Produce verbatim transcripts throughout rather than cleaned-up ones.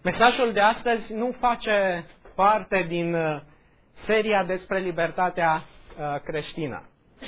Mesajul de astăzi nu face parte din seria despre libertatea creștină.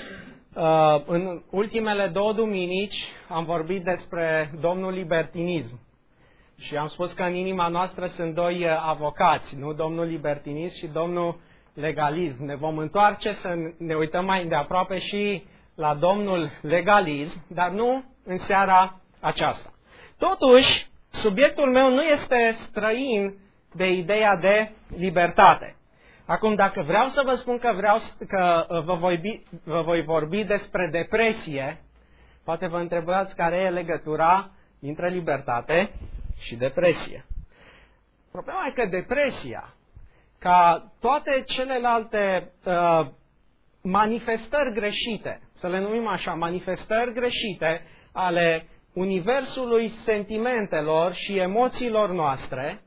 În ultimele două duminici am vorbit despre domnul libertinism și am spus că în inima noastră sunt doi avocați, nu domnul libertinism și domnul legalism. Ne vom întoarce să ne uităm mai îndeaproape și la domnul legalism, dar nu în seara aceasta. Totuși, subiectul meu nu este străin de ideea de libertate. Acum, dacă vreau să vă spun că, vreau, că vă, voi, vă voi vorbi despre depresie, poate vă întrebați care e legătura dintre libertate și depresie. Problema e că depresia, ca toate celelalte uh, manifestări greșite, să le numim așa, manifestări greșite ale universului sentimentelor și emoțiilor noastre,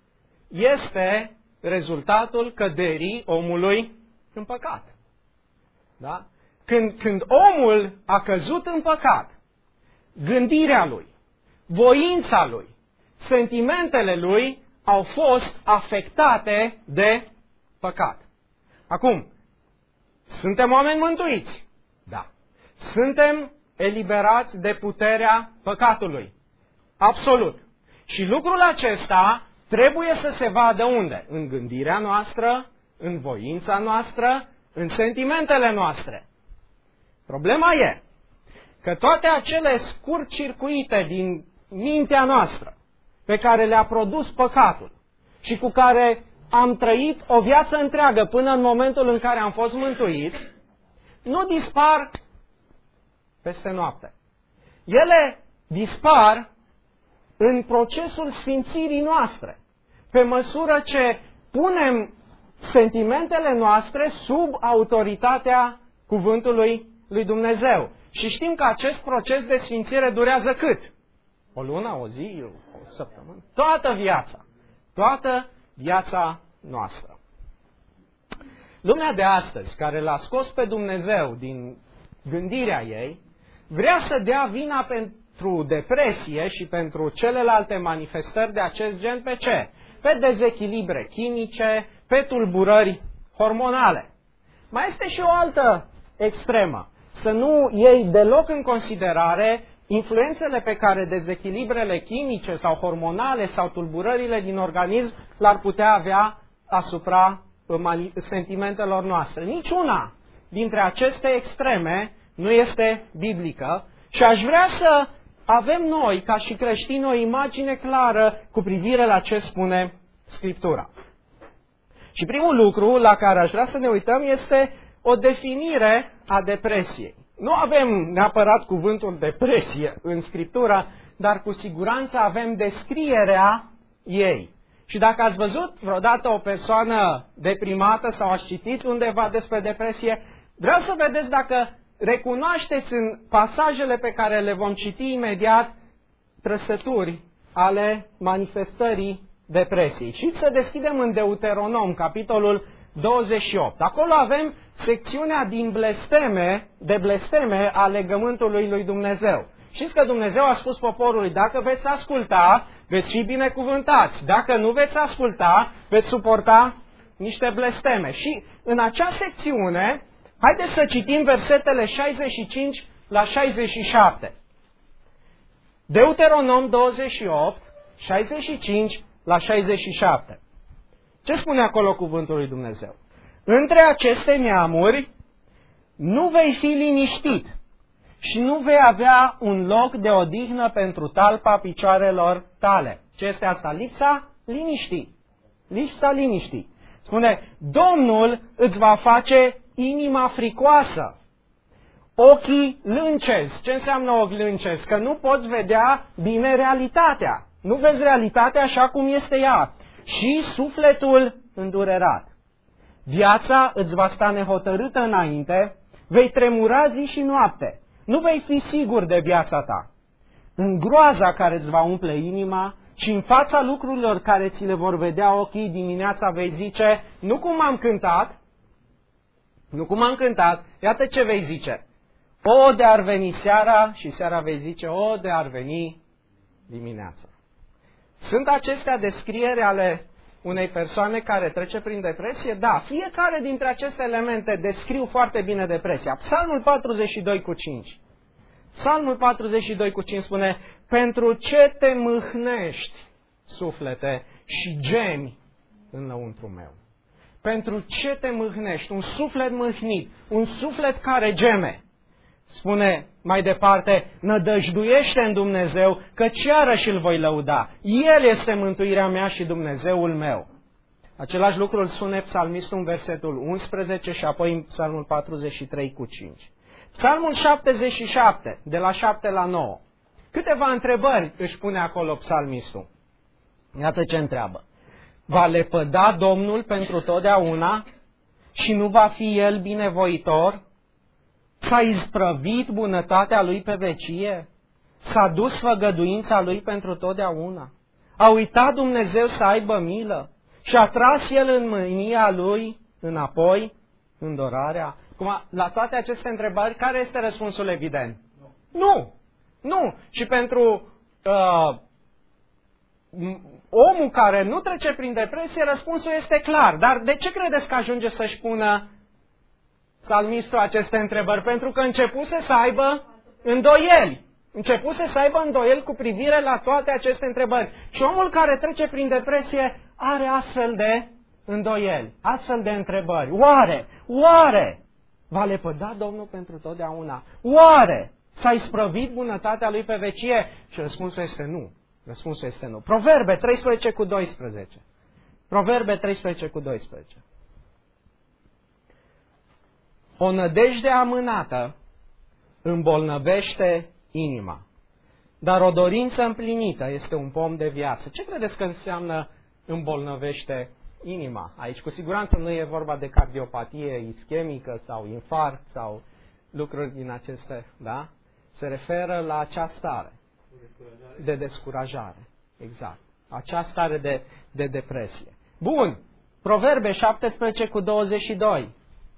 este rezultatul căderii omului în păcat. Da? Când, când omul a căzut în păcat, gândirea lui, voința lui, sentimentele lui au fost afectate de păcat. Acum, suntem oameni mântuiți? Da. Suntem eliberați de puterea păcatului? Absolut. Și lucrul acesta trebuie să se vadă unde? În gândirea noastră, în voința noastră, în sentimentele noastre. Problema e că toate acele scurt-circuite din mintea noastră pe care le-a produs păcatul și cu care am trăit o viață întreagă până în momentul în care am fost mântuiți, nu dispar peste noapte. Ele dispar în procesul sfințirii noastre, pe măsură ce punem sentimentele noastre sub autoritatea cuvântului lui Dumnezeu. Și știm că acest proces de sfințire durează cât? O lună, o zi, o săptămână? Toată viața. Toată viața noastră. Lumea de astăzi, care l-a scos pe Dumnezeu din gândirea ei, vrea să dea vina pentru depresie și pentru celelalte manifestări de acest gen pe ce? Pe dezechilibre chimice, pe tulburări hormonale. Mai este și o altă extremă. Să nu iei deloc în considerare influențele pe care dezechilibrele chimice sau hormonale sau tulburările din organism l-ar putea avea asupra sentimentelor noastre. Niciuna dintre aceste extreme nu este biblică și aș vrea să avem noi, ca și creștini, o imagine clară cu privire la ce spune Scriptura. Și primul lucru la care aș vrea să ne uităm este o definire a depresiei. Nu avem neapărat cuvântul depresie în Scriptură, dar cu siguranță avem descrierea ei. Și dacă ați văzut vreodată o persoană deprimată sau ați citit undeva despre depresie, vreau să vedeți dacă recunoașteți în pasajele pe care le vom citi imediat trăsături ale manifestării depresiei. Și să deschidem în Deuteronom, capitolul douăzeci și opt. Acolo avem secțiunea din blesteme, de blesteme a legământului lui Dumnezeu. Știți că Dumnezeu a spus poporului, dacă veți asculta, veți fi binecuvântați. Dacă nu veți asculta, veți suporta niște blesteme. Și în acea secțiune, haideți să citim versetele șaizeci și cinci la șaizeci și șapte. Deuteronom douăzeci și opt, șaizeci și cinci la șaizeci și șapte. Ce spune acolo cuvântul lui Dumnezeu? Între aceste neamuri nu vei fi liniștit și nu vei avea un loc de odihnă pentru talpa picioarelor tale. Ce este asta? Lipsa liniștii. Lipsa liniștii. Spune, Domnul îți va face inima fricoasă, ochii lâncezi. Ce înseamnă ochi lâncezi? Că nu poți vedea bine realitatea. Nu vezi realitatea așa cum este ea. Și sufletul îndurerat. Viața îți va sta nehotărâtă înainte, vei tremura zi și noapte. Nu vei fi sigur de viața ta. În groaza care îți va umple inima și în fața lucrurilor care ți le vor vedea ochii, dimineața vei zice, nu cum am cântat, nu cum am cântat, iată ce vei zice. O, de ar veni seara, și seara vei zice, o, de ar veni dimineața. Sunt acestea descrieri ale unei persoane care trece prin depresie? Da, fiecare dintre aceste elemente descriu foarte bine depresia. Psalmul patruzeci și doi cu cinci. Psalmul patruzeci și doi cu cinci spune: pentru ce te mâhnești, suflete, și gemi în lăuntru meu? Pentru ce te mâhnești? Un suflet mâhnit, un suflet care geme. Spune mai departe: nădăjduiește în Dumnezeu, căci iarăși îl voi lăuda. El este mântuirea mea și Dumnezeul meu. Același lucru îl spune psalmistul în versetul unsprezece și apoi în psalmul patruzeci și trei cu cinci. Psalmul șaptezeci și șapte, de la șapte la nouă. Câteva întrebări își pune acolo psalmistul. Iată ce întreabă: va lepăda Domnul pentru totdeauna și nu va fi El binevoitor? S-a isprăvit bunătatea Lui pe vecie? S-a dus făgăduința Lui pentru totdeauna? A uitat Dumnezeu să aibă milă? Și a tras El în mânia Lui înapoi îndorarea? Acum, la toate aceste întrebări, care este răspunsul evident? Nu. Nu. Nu. Și pentru uh, omul care nu trece prin depresie, răspunsul este clar. Dar de ce credeți că ajunge să-și pună psalmistul aceste întrebări? Pentru că începuse să aibă îndoieli. Începuse să aibă îndoieli cu privire la toate aceste întrebări. Și omul care trece prin depresie are astfel de îndoieli, astfel de întrebări. Oare, oare va lepăda Domnul pentru totdeauna? Oare s-a isprăvit bunătatea Lui pe vecie? Și răspunsul este nu. Răspunsul este nu. Proverbe treisprezece cu doisprezece. Proverbe treisprezece cu doisprezece. O nădejde amânată îmbolnăvește inima, dar o dorință împlinită este un pom de viață. Ce credeți că înseamnă îmbolnăvește inima? Aici cu siguranță nu e vorba de cardiopatie ischemică sau infarct sau lucruri din aceste, da? Se referă la acea stare de descurajare. Exact. Acea stare de, de depresie. Bun. Proverbe șaptesprezece cu douăzeci și doi.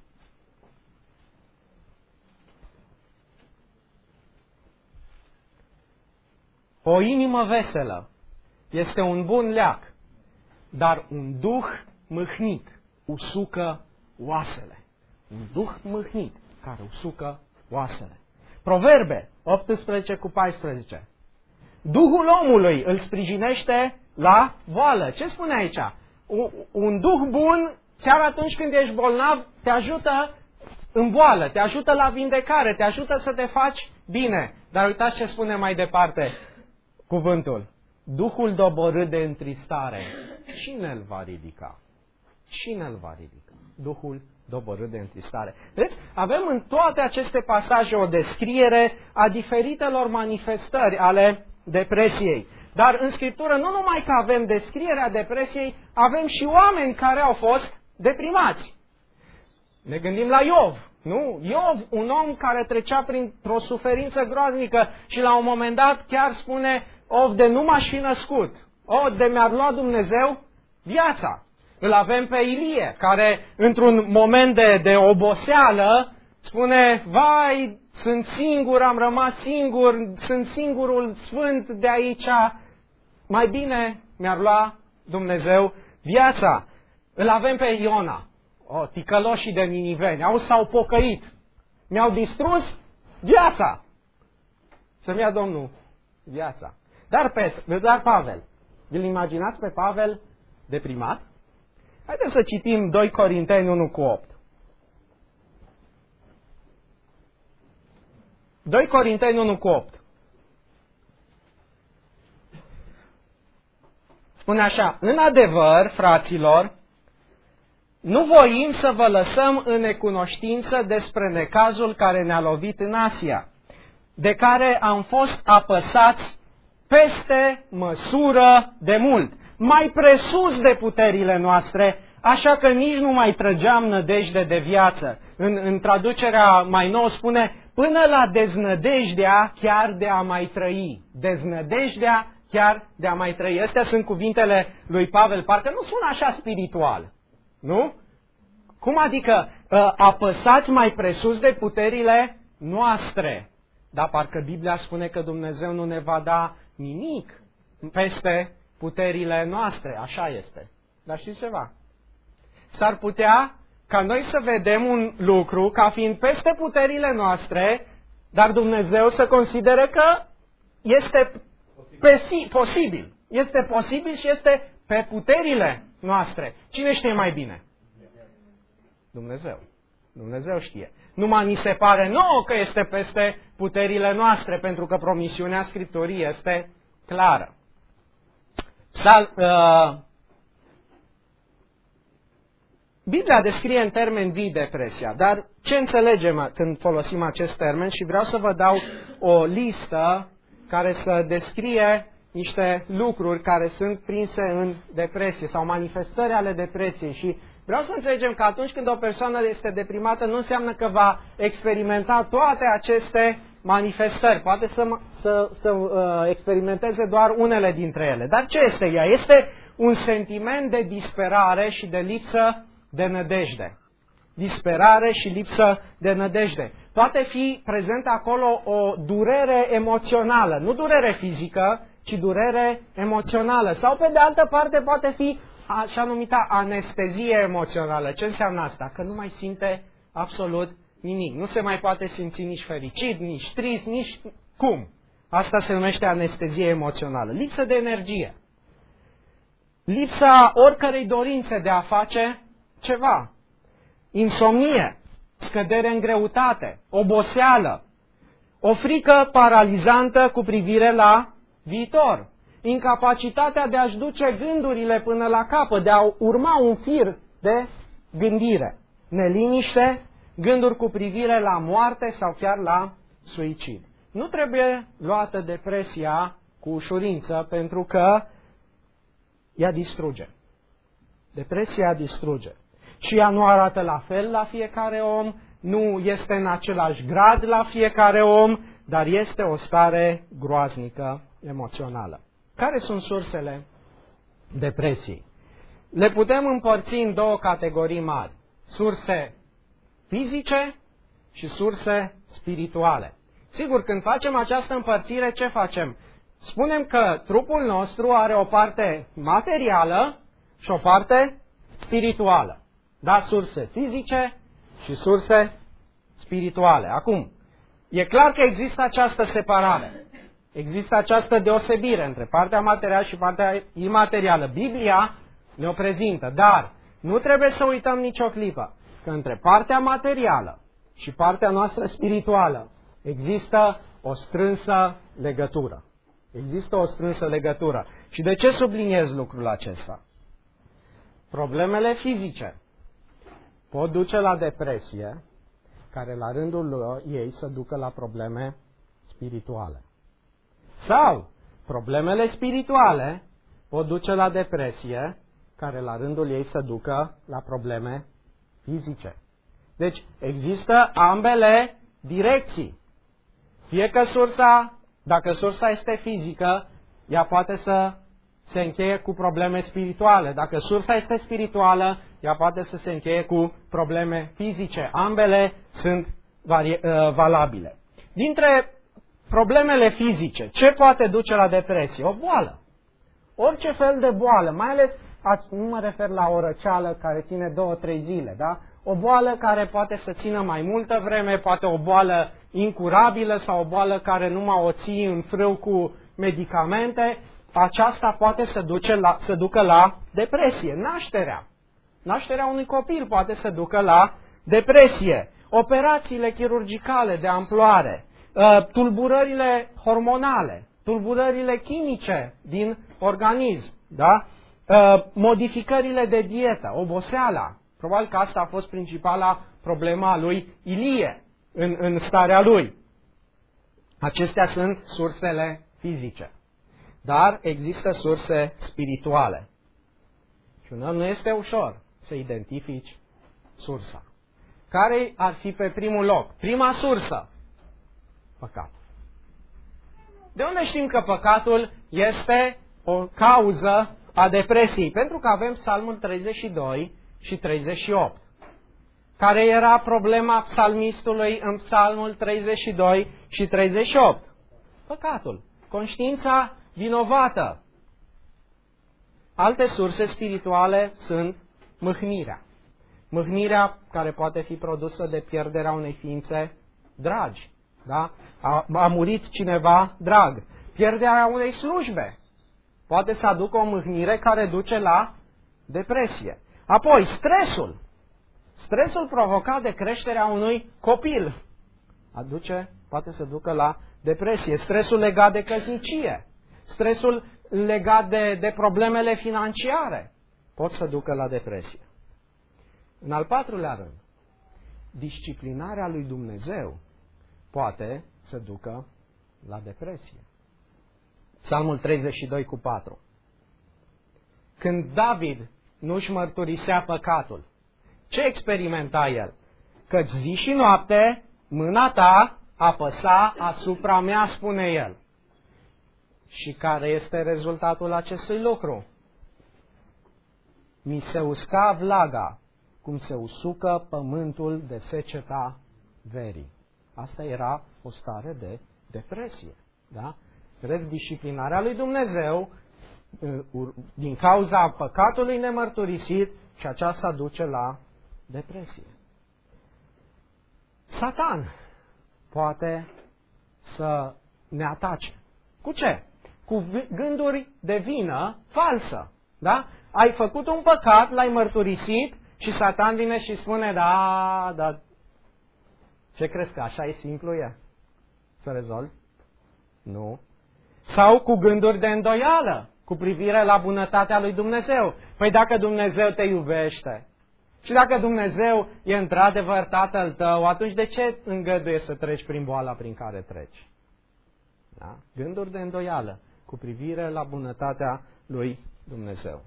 O inimă veselă este un bun leac, dar un duh mâhnit usucă oasele. Un duh mâhnit care usucă oasele. Proverbe optsprezece cu paisprezece. Duhul omului îl sprijinește la boală. Ce spune aici? Un, un duh bun, chiar atunci când ești bolnav, te ajută în boală, te ajută la vindecare, te ajută să te faci bine. Dar uitați ce spune mai departe cuvântul. Duhul doborât de întristare, cine îl va ridica? Cine îl va ridica? Duhul doborât de întristare. Deci, avem în toate aceste pasaje o descriere a diferitelor manifestări ale depresiei. Dar în Scriptură nu numai că avem descrierea depresiei, avem și oameni care au fost deprimați. Ne gândim la Iov, nu? Iov, un om care trecea printr-o suferință groaznică și la un moment dat chiar spune: of, de nu m-aș fi născut, o, de mi-ar lua Dumnezeu viața. Îl avem pe Ilie, care într-un moment de, de oboseală spune: vai, sunt singur, am rămas singur, sunt singurul sfânt de aici, mai bine mi-ar lua Dumnezeu viața. Îl avem pe Iona, o, ticăloșii de niniveni, au s-au pocăit, mi-au distrus viața, să-mi ia Domnul viața. Dar, Petru, dar Pavel, îl imaginați pe Pavel deprimat? Haideți să citim doi Corinteni unu cu opt. doi Corinteni unu cu opt. Spune așa: în adevăr, fraților, nu voim să vă lăsăm în necunoștință despre necazul care ne-a lovit în Asia, de care am fost apăsați peste măsură de mult, mai presus de puterile noastre, așa că nici nu mai trăgeam nădejde de viață. În, în traducerea mai nouă spune: până la deznădejdea chiar de a mai trăi. Deznădejdea chiar de a mai trăi. Astea sunt cuvintele lui Pavel, parcă nu sună așa spiritual, nu? Cum adică apăsați mai presus de puterile noastre? Dar parcă Biblia spune că Dumnezeu nu ne va da nimic peste puterile noastre, așa este. Dar știți ceva? S-ar putea ca noi să vedem un lucru ca fiind peste puterile noastre, dar Dumnezeu să considere că este posibil. posibil. Este posibil și este pe puterile noastre. Cine știe mai bine? Dumnezeu. Dumnezeu știe. Numai ni se pare nouă că este peste puterile noastre, pentru că promisiunea Scripturii este clară. Psal, uh, Biblia descrie în termeni vii depresia, dar ce înțelegem când folosim acest termen? Și vreau să vă dau o listă care să descrie niște lucruri care sunt prinse în depresie sau manifestări ale depresiei. Și vreau să înțelegem că atunci când o persoană este deprimată, nu înseamnă că va experimenta toate aceste manifestări. Poate să, să, să uh, experimenteze doar unele dintre ele. Dar ce este ea? Este un sentiment de disperare și de lipsă de nădejde. Disperare și lipsă de nădejde. Poate fi prezent acolo o durere emoțională, nu durere fizică, ci durere emoțională. Sau pe de altă parte poate fi așa numita anestezie emoțională. Ce înseamnă asta? Că nu mai simte absolut nimic. Nu se mai poate simți nici fericit, nici trist, nici cum. Asta se numește anestezie emoțională. Lipsă de energie. Lipsa oricărei dorințe de a face ceva. Insomnie, scădere în greutate, oboseală, o frică paralizantă cu privire la viitor, incapacitatea de a-și duce gândurile până la capăt, de a urma un fir de gândire, neliniște, gânduri cu privire la moarte sau chiar la suicid. Nu trebuie luată depresia cu ușurință, pentru că ea distruge. Depresia distruge. Și ea nu arată la fel la fiecare om, nu este în același grad la fiecare om, dar este o stare groaznică emoțională. Care sunt sursele depresiei? Le putem împărți în două categorii mari. Surse fizice și surse spirituale. Sigur, când facem această împărțire, ce facem? Spunem că trupul nostru are o parte materială și o parte spirituală. Da, surse fizice și surse spirituale. Acum, e clar că există această separare. Există această deosebire între partea materială și partea imaterială. Biblia ne-o prezintă, dar nu trebuie să uităm nicio clipă că între partea materială și partea noastră spirituală există o strânsă legătură. Există o strânsă legătură. Și de ce subliniez lucrul acesta? Problemele fizice pot duce la depresie, care la rândul ei să ducă la probleme spirituale. Sau problemele spirituale pot duce la depresie, care la rândul ei să ducă la probleme fizice. Deci există ambele direcții. Fie că sursa, dacă sursa este fizică, ea poate să se încheie cu probleme spirituale. Dacă sursa este spirituală, ea poate să se încheie cu probleme fizice. Ambele sunt valabile. Dintre problemele fizice, ce poate duce la depresie? O boală. Orice fel de boală, mai ales, nu mă refer la o răceală care ține două, trei zile, da? O boală care poate să țină mai multă vreme, poate o boală incurabilă sau o boală care numai o ții în frâu cu medicamente, aceasta poate să, duce la, să ducă la depresie. Nașterea. Nașterea unui copil poate să ducă la depresie. Operațiile chirurgicale de amploare, tulburările hormonale, tulburările chimice din organism, da? Modificările de dietă, oboseala. Probabil că asta a fost principala problema lui Ilie în, în starea lui. Acestea sunt sursele fizice. Dar există surse spirituale. Și nu este ușor să identifici sursa. Care ar fi pe primul loc? Prima sursă. Păcatul. De unde știm că păcatul este o cauză a depresiei? Pentru că avem Psalmul treizeci și doi și treizeci și opt. Care era problema psalmistului în Psalmul treizeci și doi și treizeci și opt? Păcatul. Conștiința vinovată. Alte surse spirituale sunt mâhnirea. Mâhnirea care poate fi produsă de pierderea unei ființe dragi. Da? A, a murit cineva drag. Pierderea unei slujbe poate să aducă o mâhnire care duce la depresie. Apoi, stresul. Stresul provocat de creșterea unui copil aduce, poate să ducă la depresie. Stresul legat de căsnicie. Stresul legat de, de problemele financiare pot să ducă la depresie. În al patrulea rând, disciplinarea lui Dumnezeu poate să ducă la depresie. Psalmul treizeci și doi cu patru. Când David nu-și mărturisea păcatul, ce experimenta el? Căci zi și noapte mâna ta apăsa asupra mea, spune el. Și care este rezultatul acestui lucru? Mi se usca vlaga, cum se usucă pământul de seceta verii. Asta era o stare de depresie. Da? Vedeți, disciplinarea lui Dumnezeu, din cauza păcatului nemărturisit, și aceasta duce la depresie. Satan poate să ne atace. Cu ce? Cu gânduri de vină falsă. Da? Ai făcut un păcat, l-ai mărturisit și Satan vine și spune, da, da, ce crezi că așa e simplu e? Să rezolvi? Nu. Sau cu gânduri de îndoială cu privire la bunătatea lui Dumnezeu. Păi dacă Dumnezeu te iubește și dacă Dumnezeu e într-adevăr Tatăl tău, atunci de ce îngăduie să treci prin boala prin care treci? Da? Gânduri de îndoială cu privire la bunătatea lui Dumnezeu.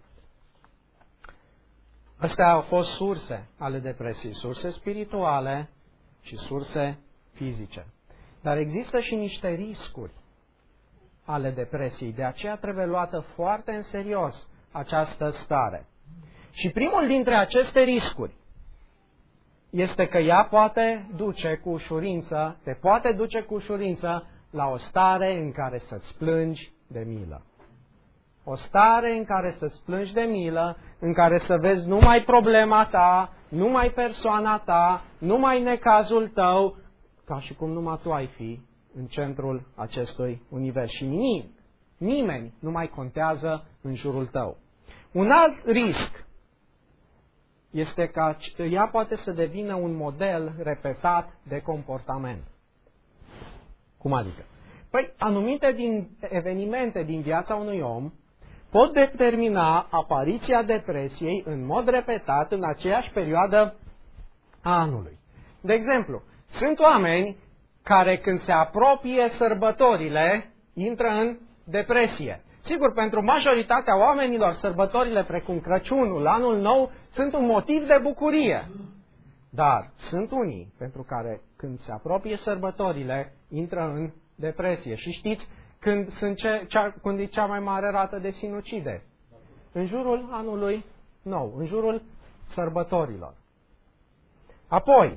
Astea au fost surse ale depresiei, surse spirituale și surse fizice. Dar există și niște riscuri ale depresiei, de aceea trebuie luată foarte în serios această stare. Și primul dintre aceste riscuri este că ea poate duce cu ușurință, te poate duce cu ușurință la o stare în care să-ți plângi de milă. O stare în care să-ți plângi de milă, în care să vezi numai problema ta, numai persoana ta, numai necazul tău, ca și cum numai tu ai fi în centrul acestui univers. Și nimic, nimeni nu mai contează în jurul tău. Un alt risc este că ea poate să devină un model repetat de comportament. Cum adică? Păi, anumite din evenimente din viața unui om pot determina apariția depresiei în mod repetat în aceeași perioadă a anului. De exemplu, sunt oameni care când se apropie sărbătorile intră în depresie. Sigur, pentru majoritatea oamenilor, sărbătorile precum Crăciunul, Anul Nou, sunt un motiv de bucurie. Dar sunt unii pentru care când se apropie sărbătorile intră în depresie. Și știți când, sunt ce, cea, când e cea mai mare rată de sinucideri? În jurul Anului Nou, în jurul sărbătorilor. Apoi,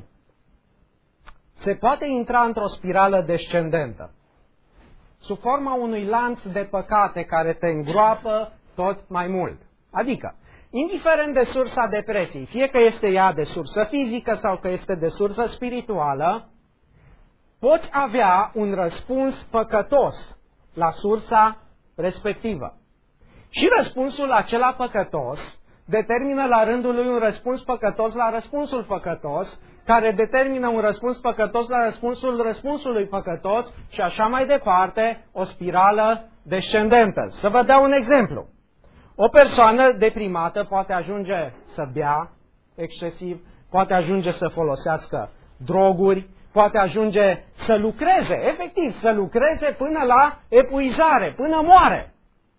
se poate intra într-o spirală descendentă, sub forma unui lanț de păcate care te îngroapă tot mai mult. Adică, indiferent de sursa depresiei, fie că este ea de sursă fizică sau că este de sursă spirituală, poți avea un răspuns păcătos la sursa respectivă. Și răspunsul acela păcătos determină la rândul lui un răspuns păcătos la răspunsul păcătos, care determină un răspuns păcătos la răspunsul răspunsului păcătos și așa mai departe, o spirală descendentă. Să vă dau un exemplu. O persoană deprimată poate ajunge să bea excesiv, poate ajunge să folosească droguri, poate ajunge să lucreze, efectiv, să lucreze până la epuizare, până moare.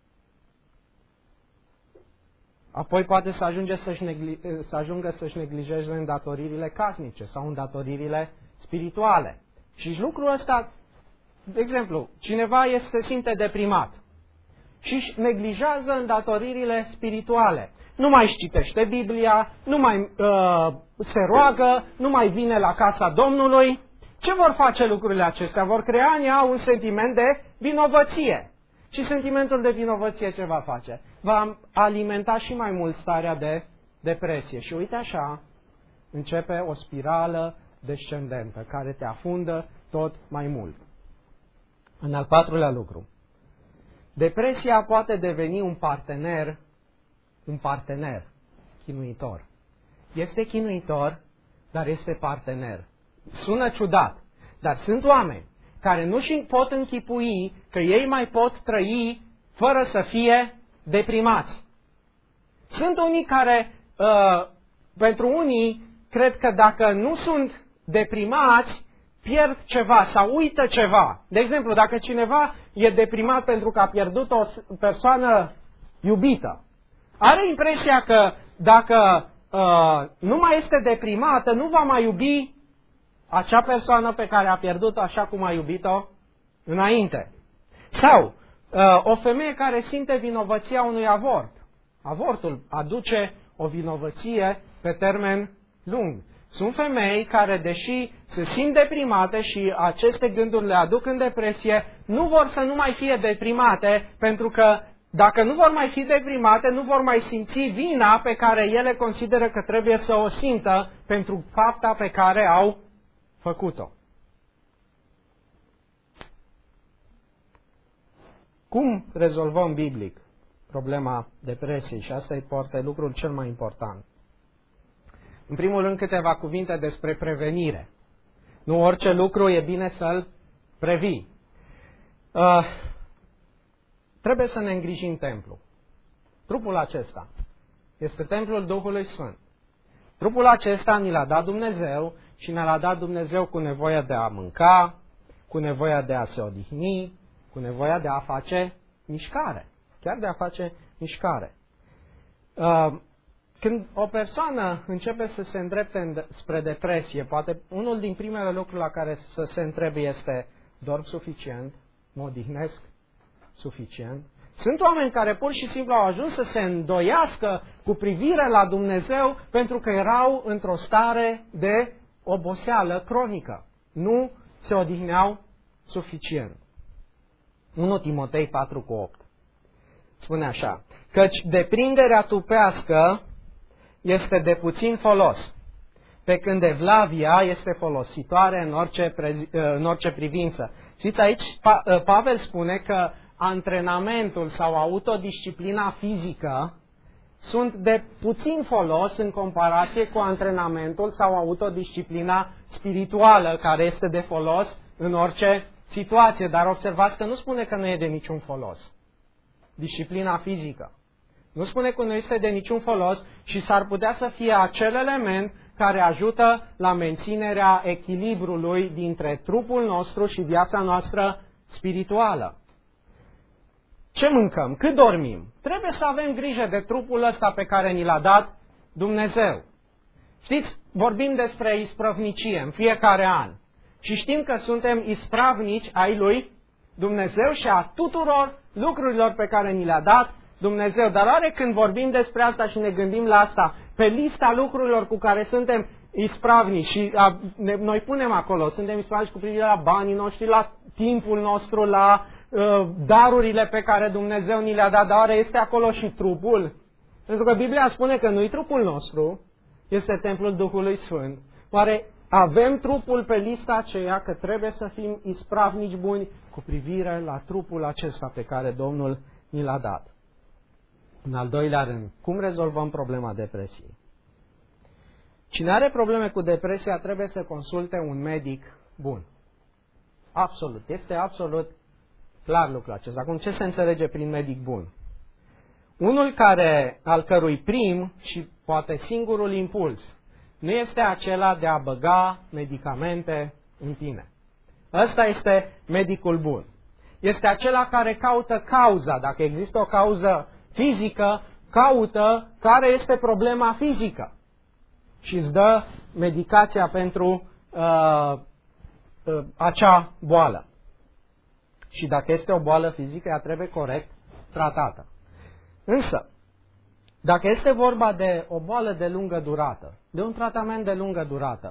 Apoi poate să, ajunge să-și negli... să ajungă să-și neglijeze îndatoririle casnice sau îndatoririle spirituale. Și lucrul ăsta, de exemplu, cineva este simte deprimat și își neglijează îndatoririle spirituale. Nu mai își citește Biblia, nu mai uh, se roagă, nu mai vine la casa Domnului. Ce vor face lucrurile acestea? Vor crea în ea un sentiment de vinovăție. Și sentimentul de vinovăție ce va face? Va alimenta și mai mult starea de depresie. Și uite așa, începe o spirală descendentă care te afundă tot mai mult. În al patrulea lucru, depresia poate deveni un partener, un partener chinuitor. Este chinuitor, dar este partener. Sună ciudat, dar sunt oameni care nu și pot închipui că ei mai pot trăi fără să fie deprimați. Sunt unii care, uh, pentru unii, cred că dacă nu sunt deprimați, pierd ceva sau uită ceva. De exemplu, dacă cineva e deprimat pentru că a pierdut o persoană iubită, are impresia că dacă uh, nu mai este deprimată, nu va mai iubi acea persoană pe care a pierdut-o așa cum a iubit-o înainte. Sau uh, o femeie care simte vinovăția unui avort. Avortul aduce o vinovăție pe termen lung. Sunt femei care, deși se simt deprimate și aceste gânduri le aduc în depresie, nu vor să nu mai fie deprimate, pentru că dacă nu vor mai fi deprimate, nu vor mai simți vina pe care ele consideră că trebuie să o simtă pentru fapta pe care au făcut-o. Cum rezolvăm biblic problema depresiei? Și asta e poate lucrul cel mai important. În primul rând, câteva cuvinte despre prevenire. Nu orice lucru e bine să-l previi. Uh, trebuie să ne îngrijim templu. Trupul acesta este templul Duhului Sfânt. Trupul acesta ni l-a dat Dumnezeu și ne l-a dat Dumnezeu cu nevoia de a mânca, cu nevoia de a se odihni, cu nevoia de a face mișcare. Chiar de a face mișcare. Uh, Când o persoană începe să se îndrepte spre depresie, poate unul din primele lucruri la care să se întrebe este: dorm suficient? Mă odihnesc suficient? Sunt oameni care pur și simplu au ajuns să se îndoiască cu privire la Dumnezeu pentru că erau într-o stare de oboseală cronică. Nu se odihneau suficient. unu Timotei patru cu opt spune așa: căci deprinderea trupească este de puțin folos, pe când evlavia este folositoare în orice, în orice privință. Știți, aici Pavel spune că antrenamentul sau autodisciplina fizică sunt de puțin folos în comparație cu antrenamentul sau autodisciplina spirituală, care este de folos în orice situație. Dar observați că nu spune că nu e de niciun folos. Disciplina fizică nu spune că nu este de niciun folos și s-ar putea să fie acel element care ajută la menținerea echilibrului dintre trupul nostru și viața noastră spirituală. Ce mâncăm? Cât dormim? Trebuie să avem grijă de trupul ăsta pe care ni l-a dat Dumnezeu. Știți, vorbim despre isprăvnicie în fiecare an și știm că suntem ispravnici ai lui Dumnezeu și a tuturor lucrurilor pe care ni le-a dat Dumnezeu. Dar oare când vorbim despre asta și ne gândim la asta, pe lista lucrurilor cu care suntem ispravnici și a, ne, noi punem acolo, suntem ispravnici cu privire la banii noștri, la timpul nostru, la uh, darurile pe care Dumnezeu ni le-a dat, dar oare este acolo și trupul? Pentru că Biblia spune că nu-i trupul nostru, este templul Duhului Sfânt. Oare avem trupul pe lista aceea că trebuie să fim ispravnici buni cu privire la trupul acesta pe care Domnul ni l-a dat? În al doilea rând, cum rezolvăm problema depresiei? Cine are probleme cu depresia trebuie să consulte un medic bun. Absolut. Este absolut clar lucrul acesta. Acum, ce se înțelege prin medic bun? Unul care, al cărui prim și poate singurul impuls nu este acela de a băga medicamente în tine. Ăsta este medicul bun. Este acela care caută cauza. Dacă există o cauză fizică, caută care este problema fizică și îți dă medicația pentru uh, uh, acea boală. Și dacă este o boală fizică, ea trebuie corect tratată. Însă, dacă este vorba de o boală de lungă durată, de un tratament de lungă durată,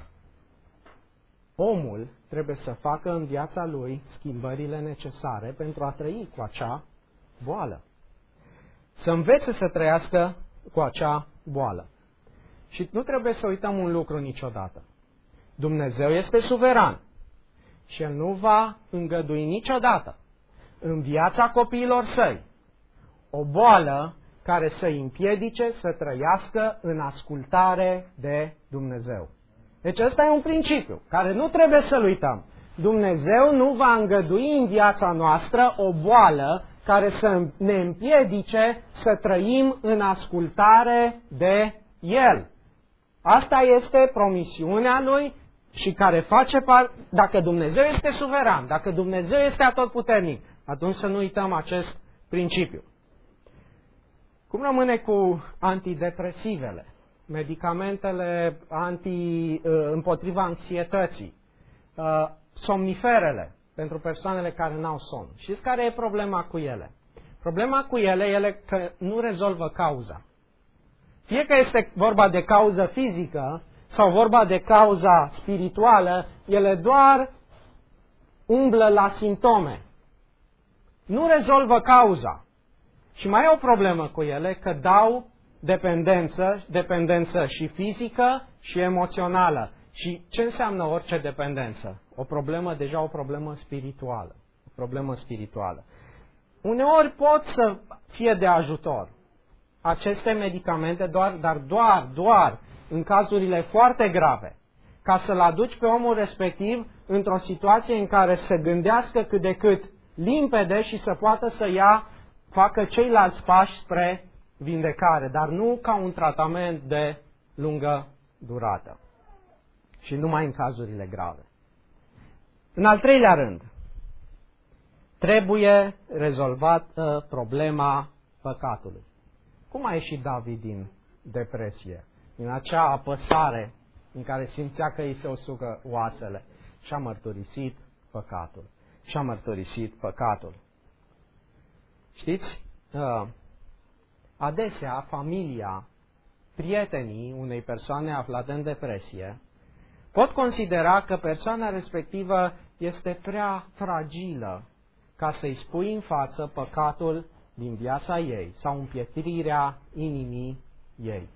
omul trebuie să facă în viața lui schimbările necesare pentru a trăi cu acea boală. Să învețe să trăiască cu acea boală. Și nu trebuie să uităm un lucru niciodată. Dumnezeu este suveran și El nu va îngădui niciodată în viața copiilor săi o boală care să-i împiedice să trăiască în ascultare de Dumnezeu. Deci ăsta e un principiu care nu trebuie să-l uităm. Dumnezeu nu va îngădui în viața noastră o boală care să ne împiedice să trăim în ascultare de El. Asta este promisiunea Lui și care face parte, dacă Dumnezeu este suveran, dacă Dumnezeu este atotputernic, atunci să nu uităm acest principiu. Cum rămâne cu antidepresivele, medicamentele anti, împotriva anxietății, somniferele pentru persoanele care n-au somn? Știți care e problema cu ele? Problema cu ele e că nu rezolvă cauza. Fie că este vorba de cauză fizică sau vorba de cauza spirituală, ele doar umblă la simptome. Nu rezolvă cauza. Și mai e o problemă cu ele, că dau dependență, dependență și fizică și emoțională. Și ce înseamnă orice dependență? O problemă, deja o problemă spirituală. O problemă spirituală. Uneori pot să fie de ajutor aceste medicamente, doar, dar doar, doar în cazurile foarte grave, ca să-l aduci pe omul respectiv într-o situație în care să gândească cât de cât limpede și să poată să ia, facă ceilalți pași spre vindecare, dar nu ca un tratament de lungă durată. Și numai în cazurile grave. În al treilea rând, trebuie rezolvată problema păcatului. Cum a ieșit David din depresie? Din acea apăsare în care simțea că îi se usucă oasele. Și-a mărturisit păcatul. Și-a mărturisit păcatul. Știți? Adesea, familia, prietenii unei persoane aflate în depresie pot considera că persoana respectivă este prea fragilă ca să-i spui în față păcatul din viața ei sau împietrirea inimii ei.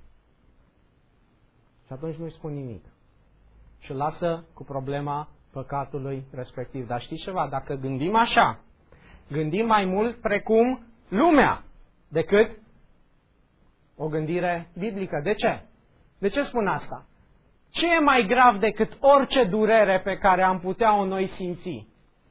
Și atunci nu-i spun nimic. Și lasă cu problema păcatului respectiv. Dar știți ceva? Dacă gândim așa, gândim mai mult precum lumea decât o gândire biblică. De ce? De ce spun asta? Ce e mai grav decât orice durere pe care am putea-o noi simți?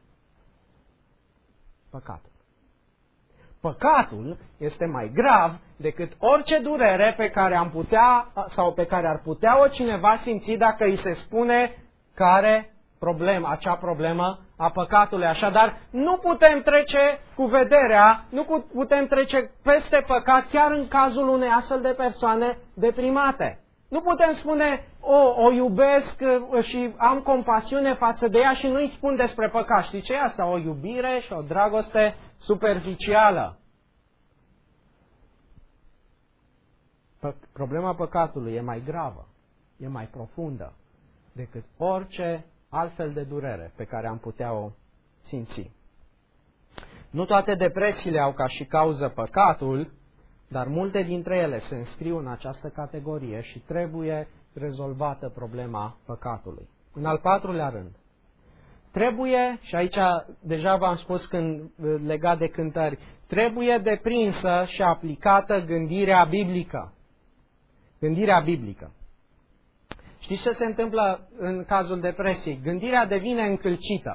Păcatul. Păcatul este mai grav decât orice durere pe care am putea sau pe care ar putea-o cineva simți dacă îi se spune că are problemă, acea problemă a păcatului. Așadar, nu putem trece cu vederea, nu putem trece peste păcat chiar în cazul unei astfel de persoane deprimate. Nu putem spune, o, o iubesc și am compasiune față de ea și nu îi spun despre păcat. Știi ce e asta? O iubire și o dragoste superficială. Problema păcatului e mai gravă, e mai profundă decât orice altfel de durere pe care am putea o simți. Nu toate depresiile au ca și cauză păcatul, dar multe dintre ele se înscriu în această categorie și trebuie rezolvată problema păcatului. În al patrulea rând, trebuie, și aici deja v-am spus când, legat de cântări, trebuie deprinsă și aplicată gândirea biblică. Gândirea biblică. Știți ce se întâmplă în cazul depresiei? Gândirea devine încălcită.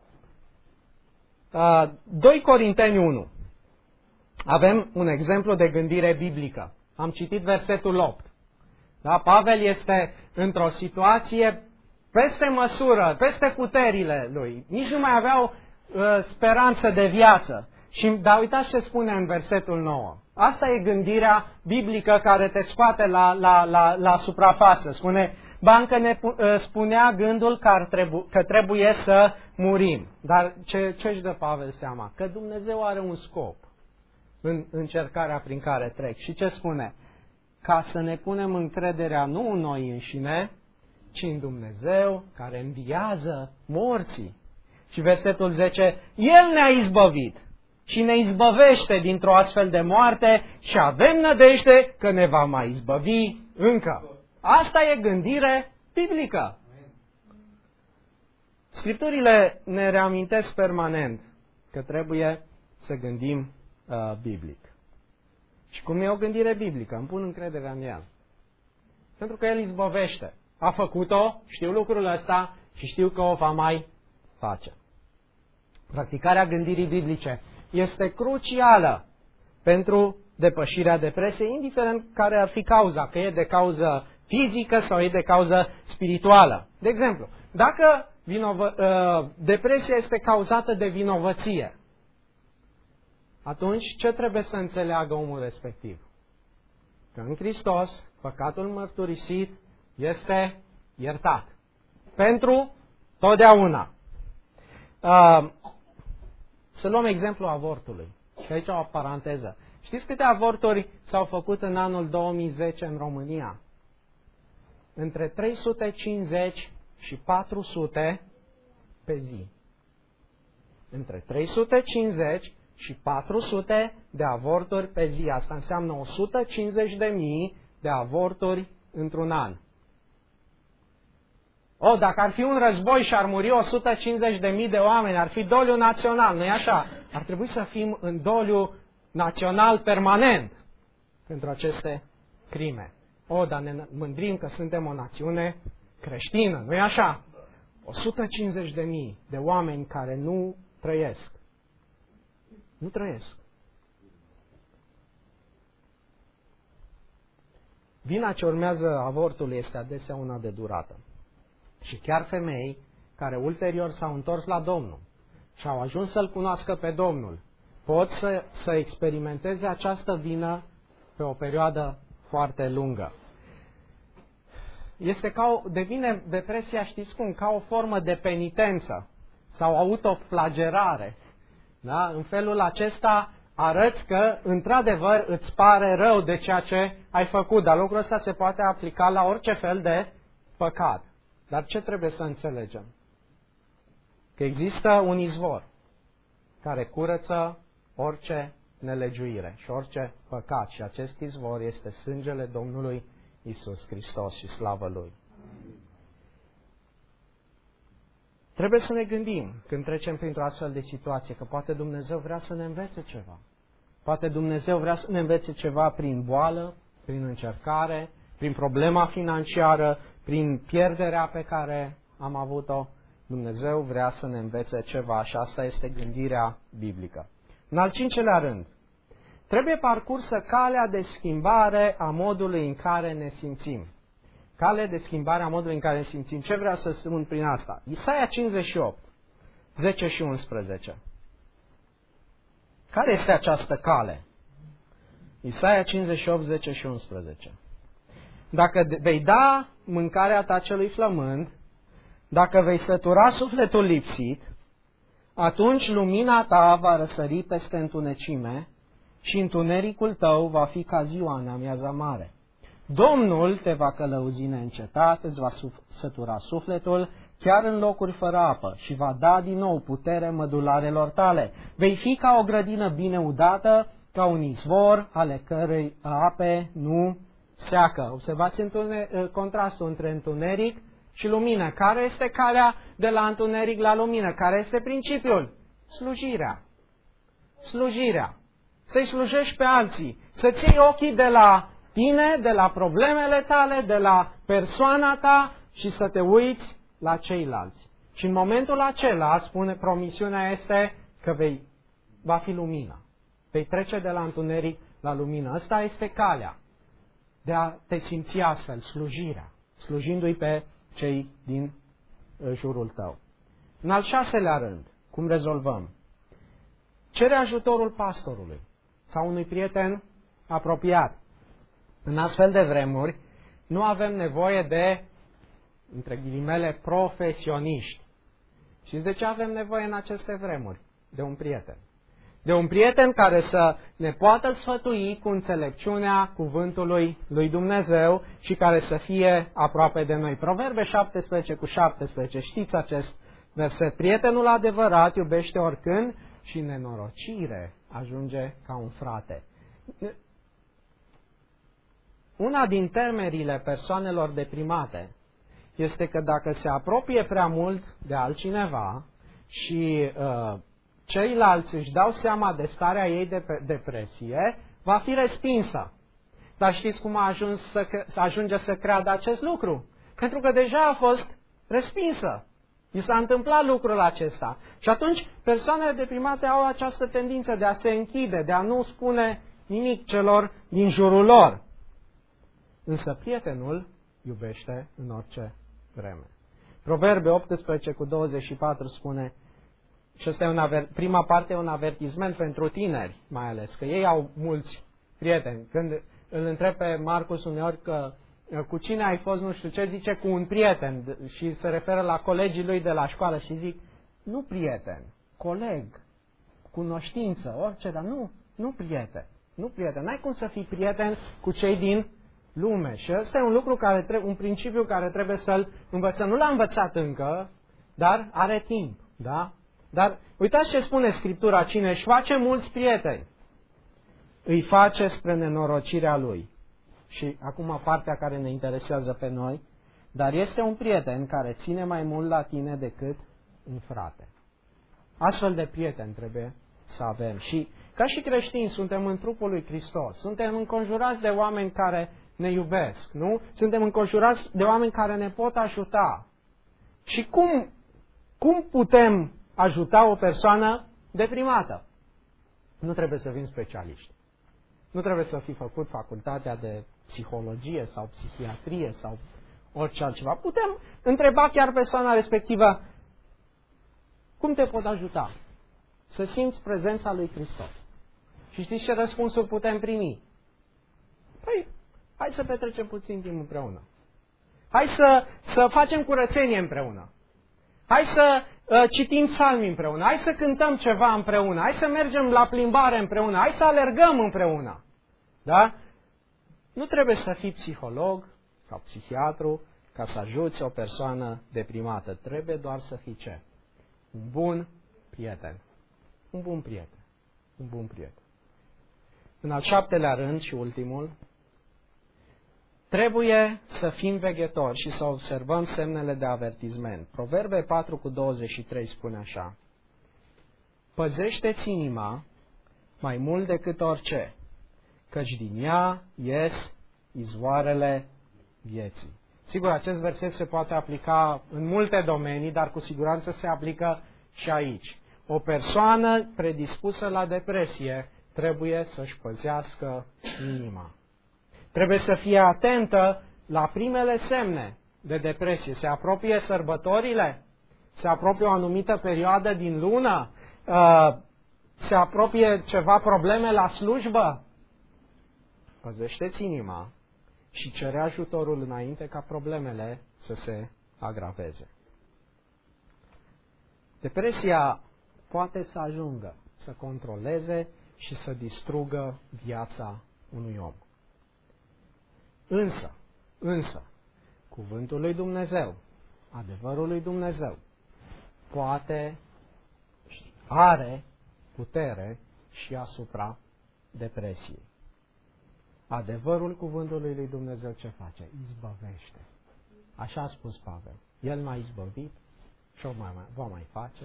doi Corinteni unu. Avem un exemplu de gândire biblică. Am citit versetul opt. Da? Pavel este într-o situație peste măsură, peste puterile lui. Nici nu mai aveau uh, speranță de viață. Și, dar uitați ce spune în versetul nouă. Asta e gândirea biblică care te scoate la, la, la, la suprafață. Spune, ba încă ne spunea gândul că, ar trebu- că trebuie să murim. Dar ce, ce își dă Pavel seama? Că Dumnezeu are un scop în încercarea prin care trec. Și ce spune? Ca să ne punem încrederea nu în noi înșine, ci în Dumnezeu care înviază morții. Și versetul zece, El ne-a izbăvit și ne izbăvește dintr-o astfel de moarte și avem nădejde că ne va mai izbăvi încă. Asta e gândire biblică. Scripturile ne reamintesc permanent că trebuie să gândim uh, biblic. Și cum e o gândire biblică? Îmi pun încrederea în El. Pentru că El izbăvește. A făcut-o, știu lucrul ăsta și știu că o va mai face. Practicarea gândirii biblice este crucială pentru depășirea depresiei, indiferent care ar fi cauza, că e de cauză fizică sau e de cauză spirituală. De exemplu, dacă vinovă, depresia este cauzată de vinovăție, atunci ce trebuie să înțeleagă omul respectiv? Că în Hristos, păcatul mărturisit este iertat. Pentru totdeauna. Să luăm exemplul avortului. Și aici o paranteză. Știți câte avorturi s-au făcut în anul două mii zece în România? Între trei sute cincizeci și patru sute pe zi. Între trei sute cincizeci și patru sute de avorturi pe zi. Asta înseamnă o sută cincizeci de mii de avorturi într-un an. O, dacă ar fi un război și ar muri o sută cincizeci de mii de oameni, ar fi doliu național, nu-i așa? Ar trebui să fim în doliu național permanent pentru aceste crime. O, dar ne mândrim că suntem o națiune creștină, nu-i așa? o sută cincizeci de mii de oameni care nu trăiesc. Nu trăiesc. Vina ce urmează avortul este adesea una de durată. Și chiar femei care ulterior s-au întors la Domnul și au ajuns să-L cunoască pe Domnul, pot să, să experimenteze această vină pe o perioadă foarte lungă. Este ca o, devine depresia, știți cum, ca o formă de penitență sau autoflagerare. Da? În felul acesta arăți că, într-adevăr, îți pare rău de ceea ce ai făcut, dar lucrul ăsta se poate aplica la orice fel de păcat. Dar ce trebuie să înțelegem? Că există un izvor care curăță orice nelegiuire și orice păcat. Și acest izvor este sângele Domnului Iisus Hristos și slavă Lui. Trebuie să ne gândim când trecem printr-o astfel de situație că poate Dumnezeu vrea să ne învețe ceva. Poate Dumnezeu vrea să ne învețe ceva prin boală, prin încercare, prin problema financiară, prin pierderea pe care am avut-o. Dumnezeu vrea să ne învețe ceva și asta este gândirea biblică. În al cincelea rând, trebuie parcursă calea de schimbare a modului în care ne simțim. Calea de schimbare a modului în care ne simțim. Ce vreau să spun prin asta? Isaia cincizeci și opt, zece și unsprezece. Care este această cale? Isaia cincizeci și opt, zece și unsprezece. Dacă vei da mâncarea ta celui flămând, dacă vei sătura sufletul lipsit, atunci lumina ta va răsări peste întunecime și întunericul tău va fi ca ziua în amiaza mare. Domnul te va călăuzi neîncetat, îți va sătura sufletul, chiar în locuri fără apă, și va da din nou putere mădularelor tale. Vei fi ca o grădină bine udată, ca un izvor ale cărei ape nu seacă. Observați contrastul între întuneric și lumină. Care este calea de la întuneric la lumină? Care este principiul? Slujirea. Slujirea. Să-i slujești pe alții. Să-ți iei ochii de la tine, de la problemele tale, de la persoana ta și să te uiți la ceilalți. Și în momentul acela, spune, promisiunea este că vei, va fi lumină. Vei trece de la întuneric la lumină. Asta este calea de a te simți astfel, slujirea, slujindu-i pe cei din jurul tău. În al șaselea rând, cum rezolvăm? Cere ajutorul pastorului sau unui prieten apropiat. În astfel de vremuri, nu avem nevoie de, între ghilimele, profesioniști. Știți de ce avem nevoie în aceste vremuri? De un prieten. De un prieten care să ne poată sfătui cu înțelepciunea cuvântului lui Dumnezeu și care să fie aproape de noi. Proverbe șaptesprezece cu șaptesprezece, știți acest verset? Prietenul adevărat iubește oricând și nenorocire ajunge ca un frate. Una din temerile persoanelor deprimate este că dacă se apropie prea mult de altcineva și uh, ceilalți își dau seama de starea ei de depresie, va fi respinsă. Dar știți cum a ajuns să, să ajunge să creadă acest lucru? Pentru că deja a fost respinsă. I s-a întâmplat lucrul acesta. Și atunci persoanele deprimate au această tendință de a se închide, de a nu spune nimic celor din jurul lor. Însă prietenul iubește în orice vreme. Proverbe optsprezece cu douăzeci și patru spune, și asta e un aver, prima parte e un avertisment pentru tineri, mai ales, că ei au mulți prieteni. Când îl întreb pe Marcus uneori că cu cine ai fost, nu știu ce, zice cu un prieten și se referă la colegii lui de la școală și zic, nu prieten, coleg, cunoștință, orice, dar nu, nu prieten, nu prieten. N-ai cum să fii prieten cu cei din lume. Și ăsta e un lucru care trebuie, un principiu care trebuie să-l învățăm. Nu l-a învățat încă, dar are timp, da? Dar uitați ce spune Scriptura, cine își face mulți prieteni, îi face spre nenorocirea lui. Și acum partea care ne interesează pe noi, dar este un prieten care ține mai mult la tine decât un frate. Astfel de prieteni trebuie să avem. Și ca și creștini suntem în trupul lui Hristos, suntem înconjurați de oameni care ne iubesc, nu? Suntem înconjurați de oameni care ne pot ajuta. Și cum, cum putem ajuta o persoană deprimată? Nu trebuie să fim specialiști. Nu trebuie să fi făcut facultatea de psihologie sau psihiatrie sau orice altceva. Putem întreba chiar persoana respectivă, cum te pot ajuta? Să simți prezența lui Hristos. Și știți ce răspunsuri putem primi? Păi, hai să petrecem puțin timp împreună. Hai să, să facem curățenie împreună. Hai să uh, citim psalmi împreună. Hai să cântăm ceva împreună. Hai să mergem la plimbare împreună. Hai să alergăm împreună. Da? Nu trebuie să fii psiholog sau psihiatru ca să ajuți o persoană deprimată. Trebuie doar să fii ce? Un bun prieten. Un bun prieten. Un bun prieten. În al șaptelea rând și ultimul, trebuie să fim veghetori și să observăm semnele de avertisment. Proverbe patru cu douăzeci și trei spune așa: păzește-ți inima mai mult decât orice, căci din ea ies izvoarele vieții. Sigur, acest verset se poate aplica în multe domenii, dar cu siguranță se aplică și aici. O persoană predispusă la depresie trebuie să-și păzească inima. Trebuie să fie atentă la primele semne de depresie. Se apropie sărbătorile, se apropie o anumită perioadă din lună, se apropie ceva probleme la slujbă. Păzește-ți inima și cere ajutorul înainte ca problemele să se agraveze. Depresia poate să ajungă să controleze și să distrugă viața unui om. Însă, însă, cuvântul lui Dumnezeu, adevărul lui Dumnezeu, poate, are putere și asupra depresiei. Adevărul cuvântului lui Dumnezeu ce face? Izbăvește. Așa a spus Pavel. El m-a izbăvit și o mai, va mai face.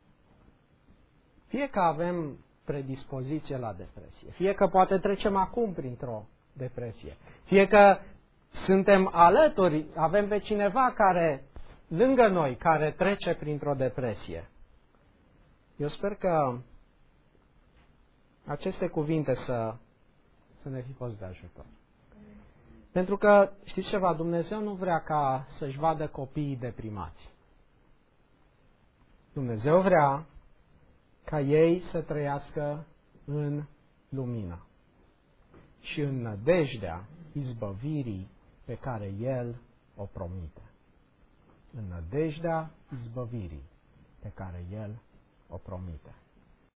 Fie că avem predispoziție la depresie, fie că poate trecem acum printr-o depresie, fie că suntem alături, avem pe cineva care, lângă noi, care trece printr-o depresie. Eu sper că aceste cuvinte să, să ne fi fost de ajutor. Pentru că, știți ceva, Dumnezeu nu vrea ca să-și vadă copiii deprimați. Dumnezeu vrea ca ei să trăiască în lumină și în nădejdea izbăvirii pe care El o promite. În nădejdea izbăvirii pe care El o promite.